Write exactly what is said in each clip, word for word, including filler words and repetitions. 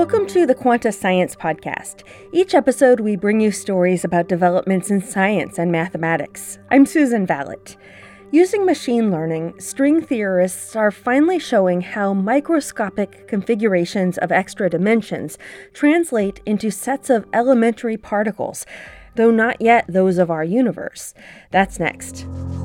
Welcome to the Quanta Science Podcast. Each episode, we bring you stories about developments in science and mathematics. I'm Susan Vallet. Using machine learning, string theorists are finally showing how microscopic configurations of extra dimensions translate into sets of elementary particles, though not yet those of our universe. That's next.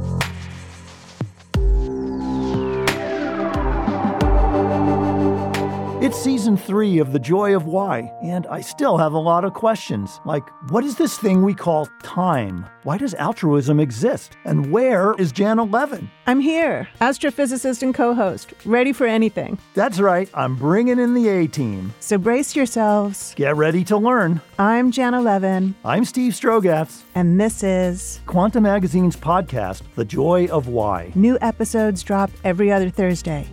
It's season three of The Joy of Why, and I still have a lot of questions, like, what is this thing we call time? Why does altruism exist? And where is Janna Levin? I'm here, astrophysicist and co-host, ready for anything. That's right, I'm bringing in the A-team. So brace yourselves. Get ready to learn. I'm Janna Levin. I'm Steve Strogatz. And this is Quanta Magazine's podcast, The Joy of Why. New episodes drop every other Thursday.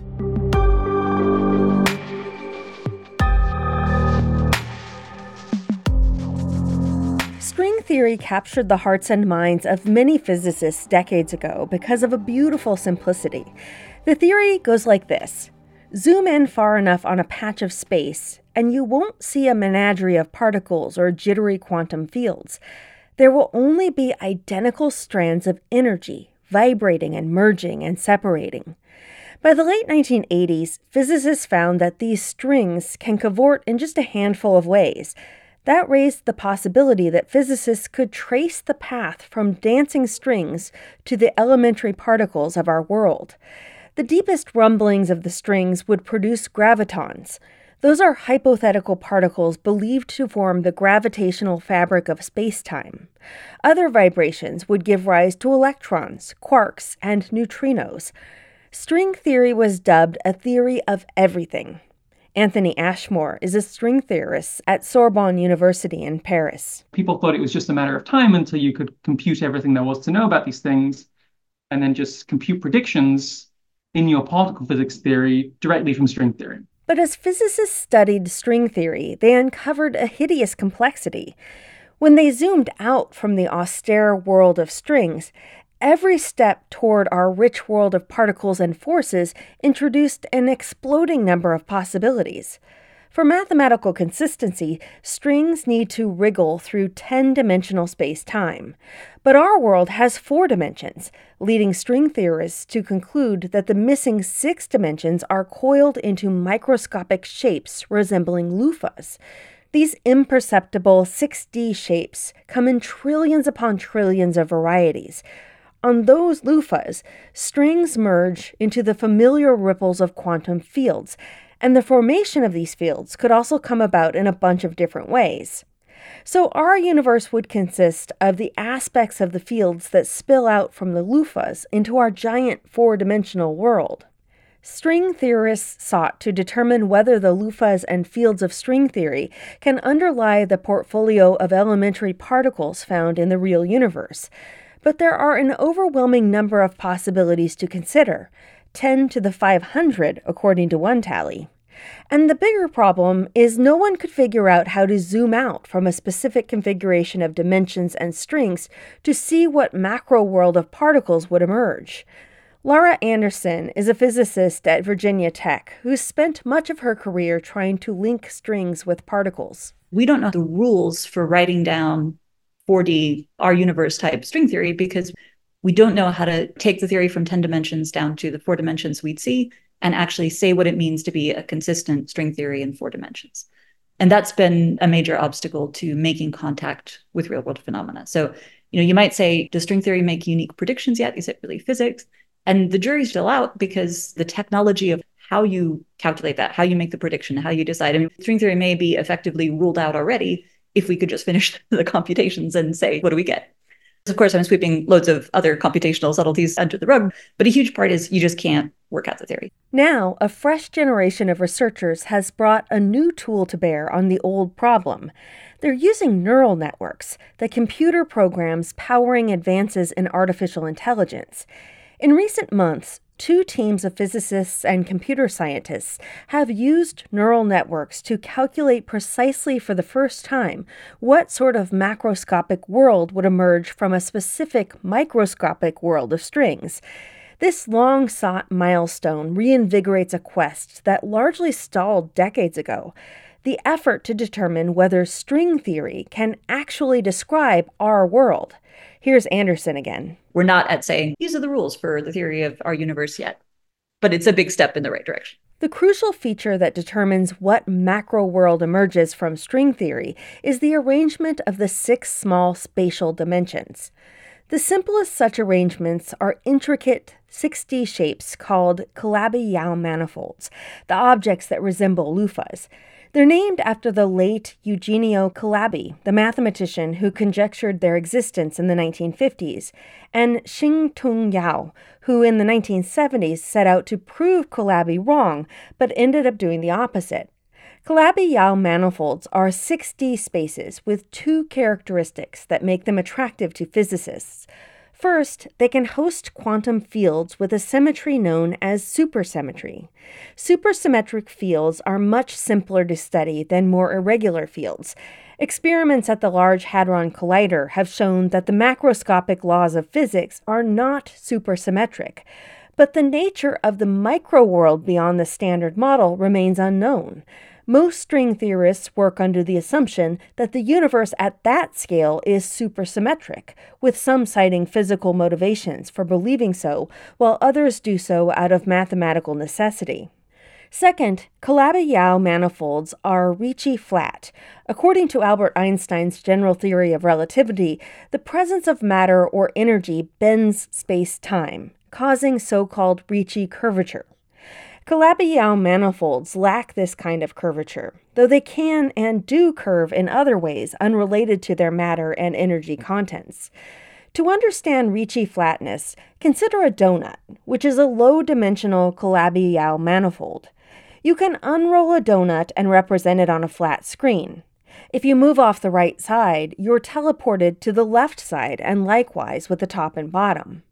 String theory captured the hearts and minds of many physicists decades ago because of a beautiful simplicity. The theory goes like this. Zoom in far enough on a patch of space, and you won't see a menagerie of particles or jittery quantum fields. There will only be identical strands of energy, vibrating and merging and separating. By the late nineteen eighties, physicists found that these strings can cavort in just a handful of ways. That raised the possibility that physicists could trace the path from dancing strings to the elementary particles of our world. The deepest rumblings of the strings would produce gravitons. Those are hypothetical particles believed to form the gravitational fabric of space-time. Other vibrations would give rise to electrons, quarks, and neutrinos. String theory was dubbed a theory of everything. Anthony Ashmore is a string theorist at Sorbonne University in Paris. People thought it was just a matter of time until you could compute everything there was to know about these things and then just compute predictions in your particle physics theory directly from string theory. But as physicists studied string theory, they uncovered a hideous complexity. When they zoomed out from the austere world of strings, every step toward our rich world of particles and forces introduced an exploding number of possibilities. For mathematical consistency, strings need to wriggle through ten-dimensional space-time. But our world has four dimensions, leading string theorists to conclude that the missing six dimensions are coiled into microscopic shapes resembling loofahs. These imperceptible six D shapes come in trillions upon trillions of varieties. On those loofahs, strings merge into the familiar ripples of quantum fields, and the formation of these fields could also come about in a bunch of different ways. So our universe would consist of the aspects of the fields that spill out from the loofahs into our giant four-dimensional world. String theorists sought to determine whether the loofahs and fields of string theory can underlie the portfolio of elementary particles found in the real universe. But there are an overwhelming number of possibilities to consider, ten to the five hundred according to one tally. And the bigger problem is no one could figure out how to zoom out from a specific configuration of dimensions and strings to see what macro world of particles would emerge. Laura Anderson is a physicist at Virginia Tech who spent much of her career trying to link strings with particles. We don't know the rules for writing down four D, our universe type string theory, because we don't know how to take the theory from ten dimensions down to the four dimensions we'd see and actually say what it means to be a consistent string theory in four dimensions. And that's been a major obstacle to making contact with real world phenomena. So, you know, you might say, does string theory make unique predictions yet? Is it really physics? And the jury's still out because the technology of how you calculate that, how you make the prediction, how you decide, I mean, string theory may be effectively ruled out already if we could just finish the computations and say, what do we get? Of course, I'm sweeping loads of other computational subtleties under the rug, but a huge part is you just can't work out the theory. Now, a fresh generation of researchers has brought a new tool to bear on the old problem. They're using neural networks, the computer programs powering advances in artificial intelligence. In recent months, two teams of physicists and computer scientists have used neural networks to calculate precisely for the first time what sort of macroscopic world would emerge from a specific microscopic world of strings. This long-sought milestone reinvigorates a quest that largely stalled decades ago. the effort to determine whether string theory can actually describe our world. Here's Anderson again. We're not at saying, these are the rules for the theory of our universe yet, but it's a big step in the right direction. The crucial feature that determines what macro world emerges from string theory is the arrangement of the six small spatial dimensions. The simplest such arrangements are intricate six D shapes called Calabi-Yau manifolds, the objects that resemble loofahs. They're named after the late Eugenio Calabi, the mathematician who conjectured their existence in the nineteen fifties, and Xing-Tung Yau, who in the nineteen seventies set out to prove Calabi wrong, but ended up doing the opposite. Calabi-Yau manifolds are six D spaces with two characteristics that make them attractive to physicists. First, they can host quantum fields with a symmetry known as supersymmetry. Supersymmetric fields are much simpler to study than more irregular fields. Experiments at the Large Hadron Collider have shown that the macroscopic laws of physics are not supersymmetric, but the nature of the microworld beyond the standard model remains unknown. Most string theorists work under the assumption that the universe at that scale is supersymmetric, with some citing physical motivations for believing so, while others do so out of mathematical necessity. Second, Calabi-Yau manifolds are Ricci flat. According to Albert Einstein's general theory of relativity, the presence of matter or energy bends space-time, causing so-called Ricci curvature. Calabi-Yau manifolds lack this kind of curvature, though they can and do curve in other ways unrelated to their matter and energy contents. To understand Ricci flatness, consider a donut, which is a low-dimensional Calabi-Yau manifold. You can unroll a donut and represent it on a flat screen. If you move off the right side, you're teleported to the left side, and likewise with the top and bottom.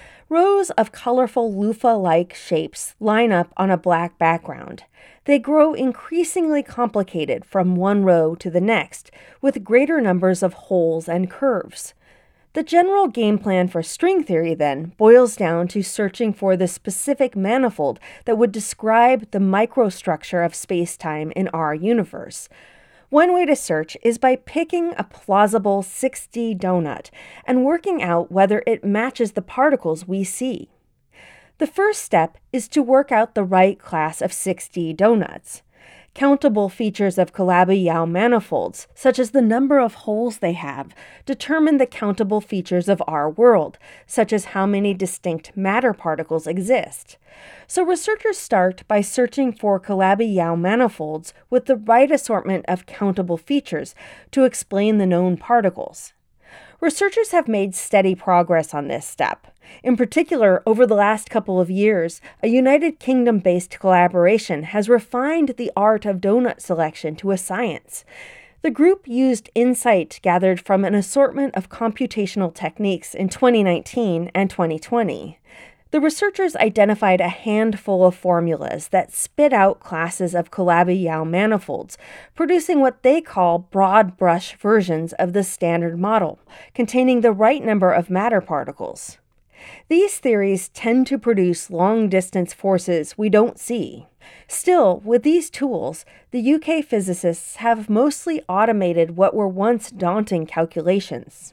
Rows of colorful loofah-like shapes line up on a black background. They grow increasingly complicated from one row to the next, with greater numbers of holes and curves. The general game plan for string theory, then, boils down to searching for the specific manifold that would describe the microstructure of space-time in our universe. One way to search is by picking a plausible six D donut and working out whether it matches the particles we see. The first step is to work out the right class of six D donuts. Countable features of Calabi-Yau manifolds, such as the number of holes they have, determine the countable features of our world, such as how many distinct matter particles exist. So researchers start by searching for Calabi-Yau manifolds with the right assortment of countable features to explain the known particles. Researchers have made steady progress on this step. In particular, over the last couple of years, a United Kingdom-based collaboration has refined the art of donut selection to a science. The group used insight gathered from an assortment of computational techniques in twenty nineteen and twenty twenty. The researchers identified a handful of formulas that spit out classes of Calabi-Yau manifolds, producing what they call broad brush versions of the standard model, containing the right number of matter particles. These theories tend to produce long-distance forces we don't see. Still, with these tools, the U K physicists have mostly automated what were once daunting calculations.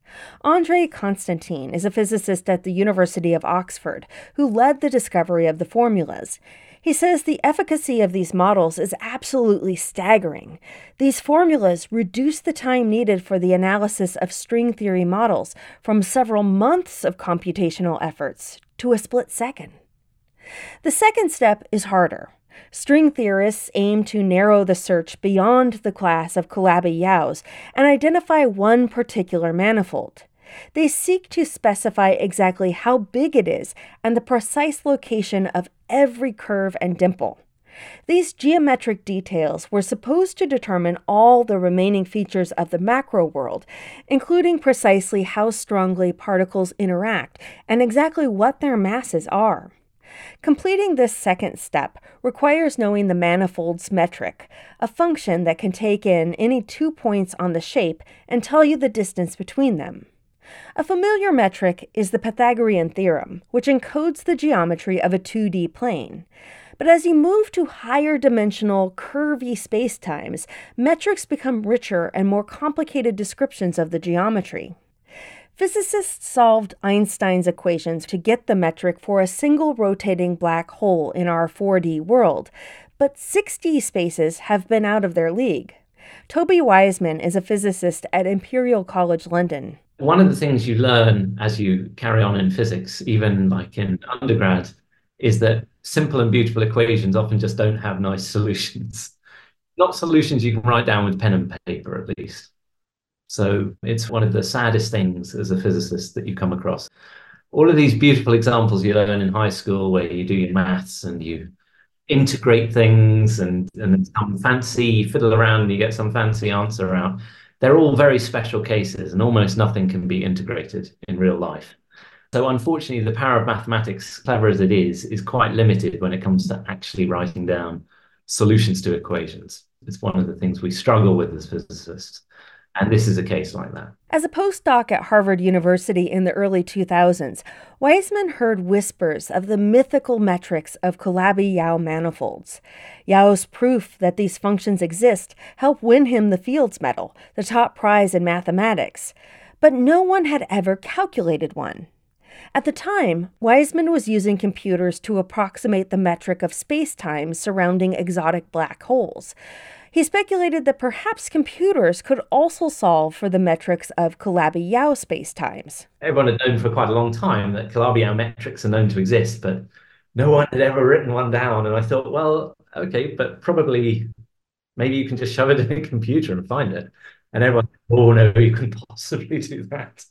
Andrei Constantin is a physicist at the University of Oxford who led the discovery of the formulas. He says the efficacy of these models is absolutely staggering. These formulas reduce the time needed for the analysis of string theory models from several months of computational efforts to a split second. The second step is harder. String theorists aim to narrow the search beyond the class of Calabi-Yaus and identify one particular manifold. They seek to specify exactly how big it is and the precise location of every curve and dimple. These geometric details were supposed to determine all the remaining features of the macro world, including precisely how strongly particles interact and exactly what their masses are. Completing this second step requires knowing the manifold's metric, a function that can take in any two points on the shape and tell you the distance between them. A familiar metric is the Pythagorean theorem, which encodes the geometry of a two D plane. But as you move to higher dimensional, curvy spacetimes, metrics become richer and more complicated descriptions of the geometry. Physicists solved Einstein's equations to get the metric for a single rotating black hole in our four D world, but six D spaces have been out of their league. Toby Wiseman is a physicist at Imperial College London. One of the things you learn as you carry on in physics, even like in undergrad, is that simple and beautiful equations often just don't have nice solutions. Not solutions you can write down with pen and paper, at least. So it's one of the saddest things as a physicist that you come across. All of these beautiful examples you learn in high school where you do your maths and you integrate things and, and some fancy, you fiddle around and you get some fancy answer out. They're all very special cases and almost nothing can be integrated in real life. So unfortunately, the power of mathematics, clever as it is, is quite limited when it comes to actually writing down solutions to equations. It's one of the things we struggle with as physicists. And this is a case like that. As a postdoc at Harvard University in the early two thousands, Wiseman heard whispers of the mythical metrics of Calabi-Yau manifolds. Yau's proof that these functions exist helped win him the Fields Medal, the top prize in mathematics. But no one had ever calculated one. At the time, Wiseman was using computers to approximate the metric of space-time surrounding exotic black holes. He speculated that perhaps computers could also solve for the metrics of Calabi-Yau spacetimes. Everyone had known for quite a long time that Calabi-Yau metrics are known to exist, but no one had ever written one down. And I thought, well, okay, but probably maybe you can just shove it in a computer and find it. And everyone, oh no, you couldn't possibly do that.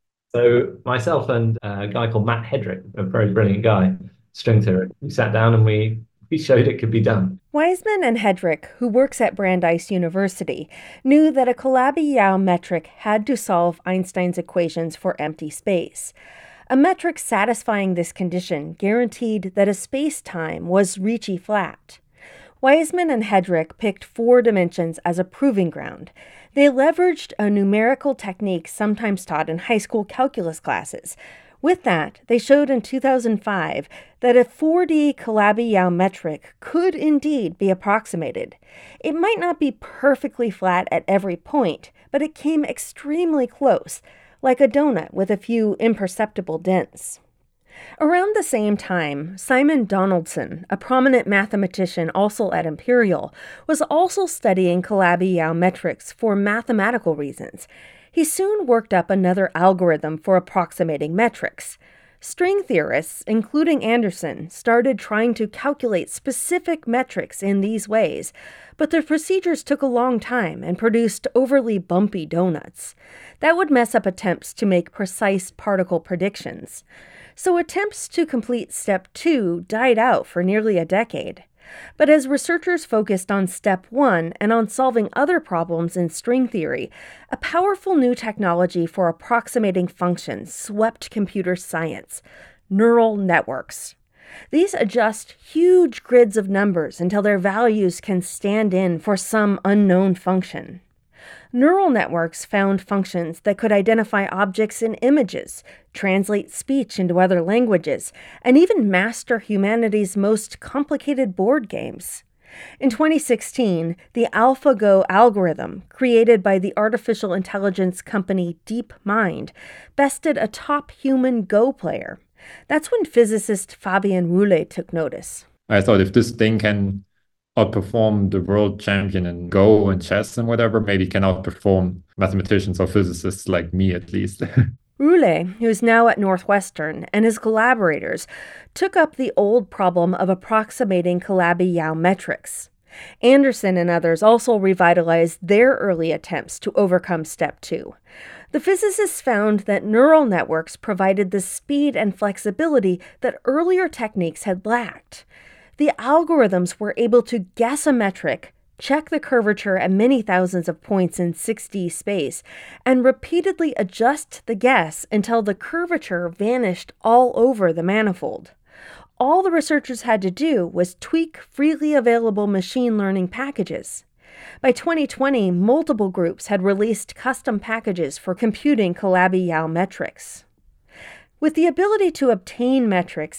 So myself and a guy called Matt Hedrick, a very brilliant guy, string theory, we sat down and we We showed it could be done. Wiseman and Hedrick, who works at Brandeis University, knew that a Calabi-Yau metric had to solve Einstein's equations for empty space. A metric satisfying this condition guaranteed that a space-time was Ricci flat. Wiseman and Hedrick picked four dimensions as a proving ground. They leveraged a numerical technique sometimes taught in high school calculus classes. With that, they showed in two thousand five that a four D Calabi-Yau metric could indeed be approximated. It might not be perfectly flat at every point, but it came extremely close, like a donut with a few imperceptible dents. Around the same time, Simon Donaldson, a prominent mathematician also at Imperial, was also studying Calabi-Yau metrics for mathematical reasons. He soon worked up another algorithm for approximating metrics. String theorists, including Anderson, started trying to calculate specific metrics in these ways, but the procedures took a long time and produced overly bumpy donuts. That would mess up attempts to make precise particle predictions. So attempts to complete step two died out for nearly a decade. But as researchers focused on step one and on solving other problems in string theory, a powerful new technology for approximating functions swept computer science: neural networks. These adjust huge grids of numbers until their values can stand in for some unknown function. Neural networks found functions that could identify objects in images, translate speech into other languages, and even master humanity's most complicated board games. In twenty sixteen, the AlphaGo algorithm, created by the artificial intelligence company DeepMind, bested a top human Go player. That's when physicist Fabien Roulet took notice. I thought if this thing can outperform the world champion in Go and chess and whatever, maybe can outperform mathematicians or physicists like me at least. Roulet, who's now at Northwestern, and his collaborators took up the old problem of approximating Calabi-Yau metrics. Anderson and others also revitalized their early attempts to overcome step two. The physicists found that neural networks provided the speed and flexibility that earlier techniques had lacked. The algorithms were able to guess a metric, check the curvature at many thousands of points in six D space, and repeatedly adjust the guess until the curvature vanished all over the manifold. All the researchers had to do was tweak freely available machine learning packages. By twenty twenty, multiple groups had released custom packages for computing Calabi-Yau metrics. With the ability to obtain metrics,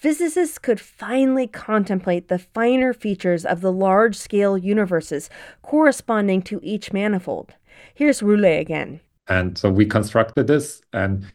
physicists could finally contemplate the finer features of the large-scale universes corresponding to each manifold. Here's Roulet again. And so we constructed this, and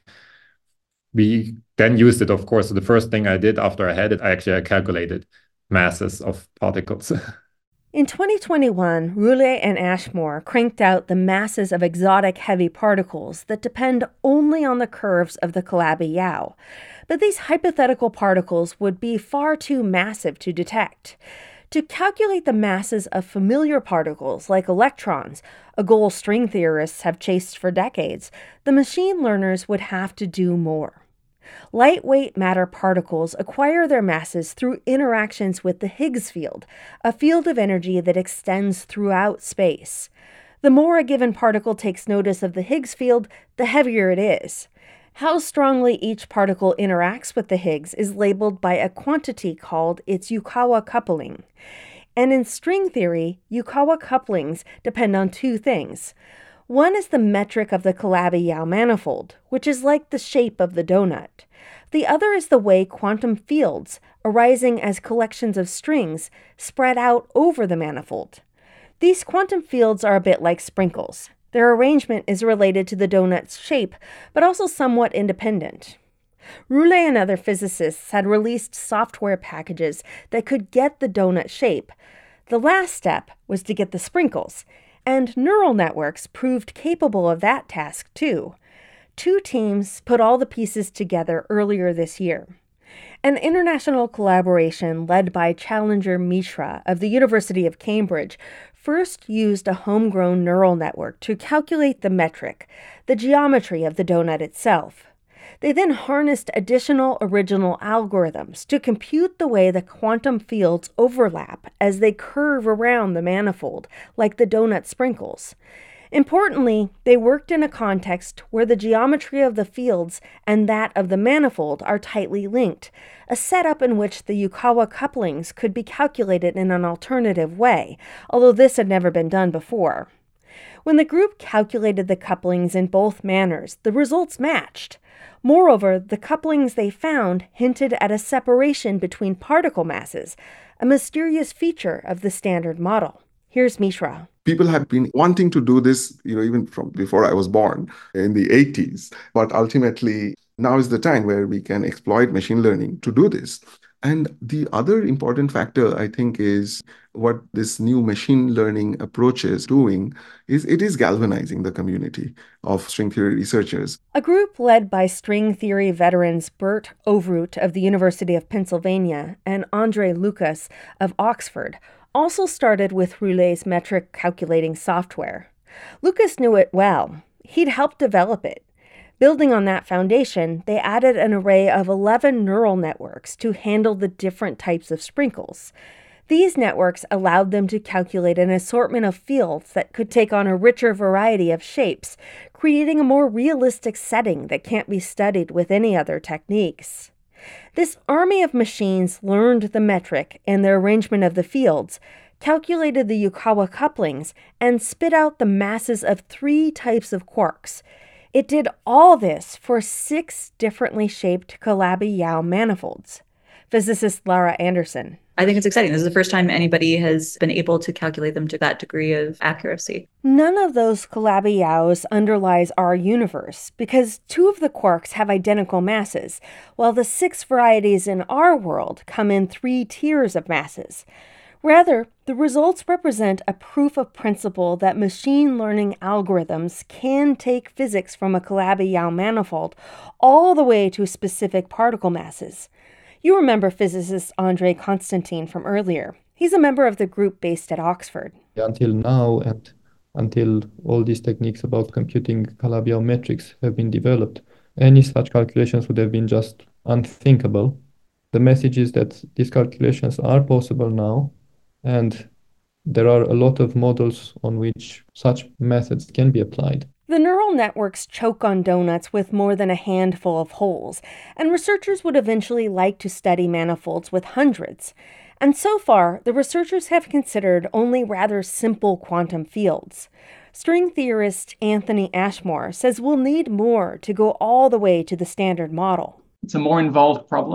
we then used it, of course. So the first thing I did after I had it, I actually calculated masses of particles. In twenty twenty-one, Roulet and Ashmore cranked out the masses of exotic heavy particles that depend only on the curves of the Calabi-Yau. But these hypothetical particles would be far too massive to detect. To calculate the masses of familiar particles like electrons, a goal string theorists have chased for decades, the machine learners would have to do more. Lightweight matter particles acquire their masses through interactions with the Higgs field, a field of energy that extends throughout space. The more a given particle takes notice of the Higgs field, the heavier it is. How strongly each particle interacts with the Higgs is labeled by a quantity called its Yukawa coupling. And in string theory, Yukawa couplings depend on two things. One is the metric of the Calabi-Yau manifold, which is like the shape of the donut. The other is the way quantum fields, arising as collections of strings, spread out over the manifold. These quantum fields are a bit like sprinkles. Their arrangement is related to the donut's shape, but also somewhat independent. Roulet and other physicists had released software packages that could get the donut shape. The last step was to get the sprinkles, and neural networks proved capable of that task too. Two teams put all the pieces together earlier this year. An international collaboration led by Challenger Mishra of the University of Cambridge first used a homegrown neural network to calculate the metric, the geometry of the donut itself. They then harnessed additional original algorithms to compute the way the quantum fields overlap as they curve around the manifold, like the donut sprinkles. Importantly, they worked in a context where the geometry of the fields and that of the manifold are tightly linked, a setup in which the Yukawa couplings could be calculated in an alternative way, although this had never been done before. When the group calculated the couplings in both manners, the results matched. Moreover, the couplings they found hinted at a separation between particle masses, a mysterious feature of the standard model. Here's Mishra. People have been wanting to do this, you know, even from before I was born in the eighties. But ultimately, now is the time where we can exploit machine learning to do this. And the other important factor, I think, is what this new machine learning approach is doing is it is galvanizing the community of string theory researchers. A group led by string theory veterans Bert Overoot of the University of Pennsylvania and Andre Lucas of Oxford also started with Roulet's metric calculating software. Lucas knew it well. He'd helped develop it. Building on that foundation, they added an array of eleven neural networks to handle the different types of sprinkles. These networks allowed them to calculate an assortment of fields that could take on a richer variety of shapes, creating a more realistic setting that can't be studied with any other techniques. This army of machines learned the metric and the arrangement of the fields, calculated the Yukawa couplings, and spit out the masses of three types of quarks. It did all this for six differently shaped Calabi-Yau manifolds. Physicist Lara Anderson. I think it's exciting. This is the first time anybody has been able to calculate them to that degree of accuracy. None of those Calabi-Yaus underlies our universe because two of the quarks have identical masses, while the six varieties in our world come in three tiers of masses. Rather, the results represent a proof of principle that machine learning algorithms can take physics from a Calabi-Yau manifold all the way to specific particle masses. You remember physicist Andre Constantin from earlier. He's a member of the group based at Oxford. Until now, and until all these techniques about computing Calabi-Yau metrics have been developed, any such calculations would have been just unthinkable. The message is that these calculations are possible now, and there are a lot of models on which such methods can be applied. The neural networks choke on donuts with more than a handful of holes, and researchers would eventually like to study manifolds with hundreds. And so far, the researchers have considered only rather simple quantum fields. String theorist Anthony Ashmore says we'll need more to go all the way to the standard model. It's a more involved problem.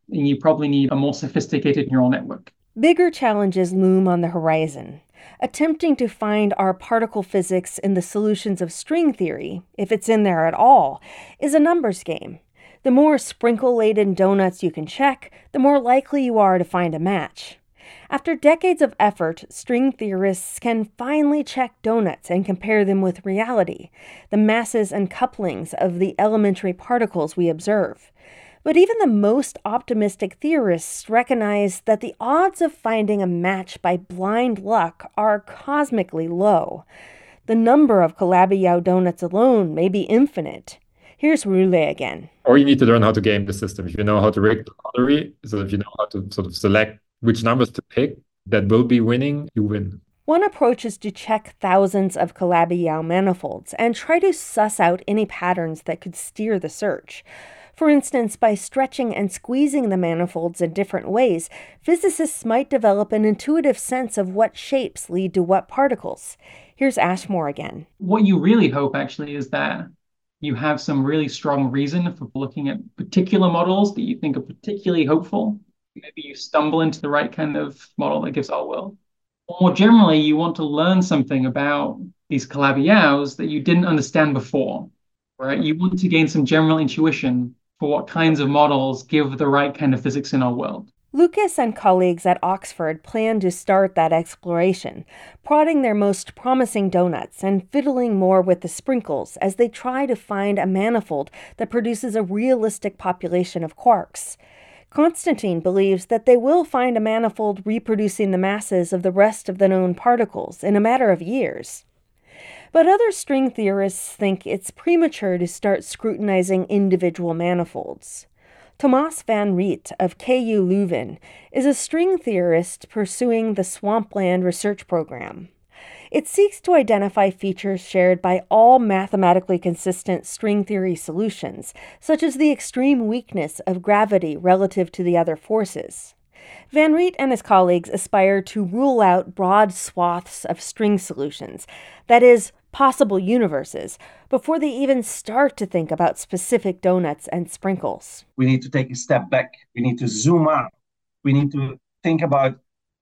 and you probably need a more sophisticated neural network. Bigger challenges loom on the horizon. Attempting to find our particle physics in the solutions of string theory, if it's in there at all, is a numbers game. The more sprinkle-laden donuts you can check, the more likely you are to find a match. After decades of effort, string theorists can finally check donuts and compare them with reality, the masses and couplings of the elementary particles we observe. But even the most optimistic theorists recognize that the odds of finding a match by blind luck are cosmically low. The number of Calabi-Yau donuts alone may be infinite. Here's Roulé again. Or you need to learn how to game the system. If you know how to rig the lottery, so if you know how to sort of select which numbers to pick that will be winning, you win. One approach is to check thousands of Calabi-Yau manifolds and try to suss out any patterns that could steer the search. For instance, by stretching and squeezing the manifolds in different ways, physicists might develop an intuitive sense of what shapes lead to what particles. Here's Ashmore again. What you really hope, actually, is that you have some really strong reason for looking at particular models that you think are particularly hopeful. Maybe you stumble into the right kind of model that gives our world. Or more generally, you want to learn something about these Calabi-Yaus that you didn't understand before, right? You want to gain some general intuition for what kinds of models give the right kind of physics in our world. Lucas and colleagues at Oxford plan to start that exploration, prodding their most promising donuts and fiddling more with the sprinkles as they try to find a manifold that produces a realistic population of quarks. Constantine believes that they will find a manifold reproducing the masses of the rest of the known particles in a matter of years. But other string theorists think it's premature to start scrutinizing individual manifolds. Thomas van Riet of K U Leuven is a string theorist pursuing the Swampland Research Program. It seeks to identify features shared by all mathematically consistent string theory solutions, such as the extreme weakness of gravity relative to the other forces. Van Riet and his colleagues aspire to rule out broad swaths of string solutions, that is, possible universes, before they even start to think about specific donuts and sprinkles. We need to take a step back. We need to zoom out. We need to think about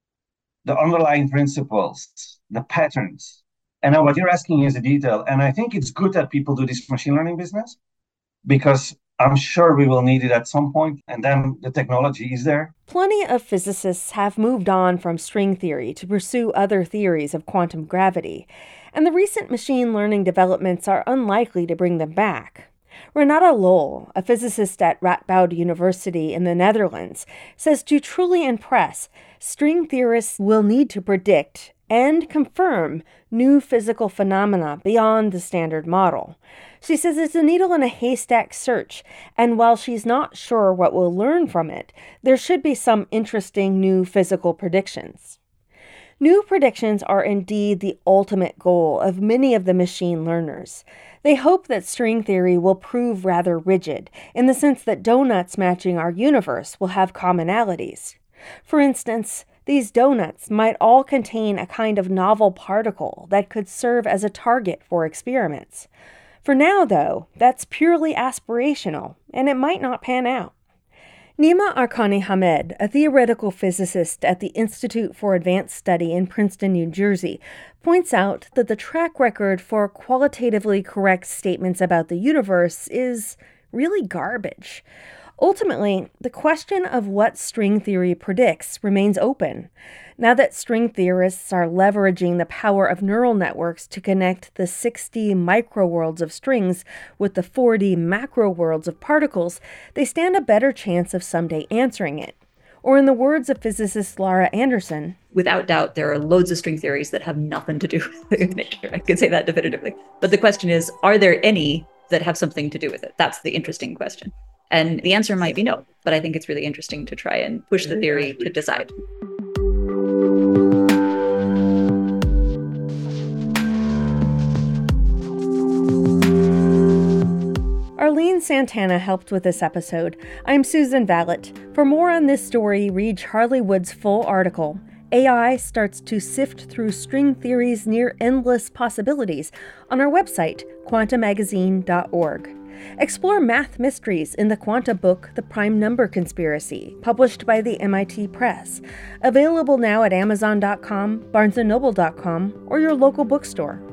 the underlying principles, the patterns. And now what you're asking is a detail. And I think it's good that people do this machine learning business, because I'm sure we will need it at some point, and then the technology is there. Plenty of physicists have moved on from string theory to pursue other theories of quantum gravity, and the recent machine learning developments are unlikely to bring them back. Renata Lol, a physicist at Radboud University in the Netherlands, says to truly impress, string theorists will need to predict and confirm new physical phenomena beyond the standard model. She says it's a needle in a haystack search, and while she's not sure what we'll learn from it, there should be some interesting new physical predictions. New predictions are indeed the ultimate goal of many of the machine learners. They hope that string theory will prove rather rigid, in the sense that donuts matching our universe will have commonalities. For instance, these donuts might all contain a kind of novel particle that could serve as a target for experiments. For now, though, that's purely aspirational, and it might not pan out. Nima Arkani Hamed, a theoretical physicist at the Institute for Advanced Study in Princeton, New Jersey, points out that the track record for qualitatively correct statements about the universe is really garbage. Ultimately, the question of what string theory predicts remains open. Now that string theorists are leveraging the power of neural networks to connect the six D microworlds of strings with the four D macroworlds of particles, they stand a better chance of someday answering it. Or in the words of physicist Laura Anderson, without doubt, there are loads of string theories that have nothing to do with nature. I can say that definitively. But the question is, are there any that have something to do with it? That's the interesting question. And the answer might be no, but I think it's really interesting to try and push the theory to decide. Arlene Santana helped with this episode. I'm Susan Vallet. For more on this story, read Charlie Wood's full article, A I Starts to Sift Through String Theory's Near Endless Possibilities, on our website, quantum magazine dot org. Explore math mysteries in the Quanta book, The Prime Number Conspiracy, published by the M I T Press, available now at amazon dot com, barnes and noble dot com, or your local bookstore.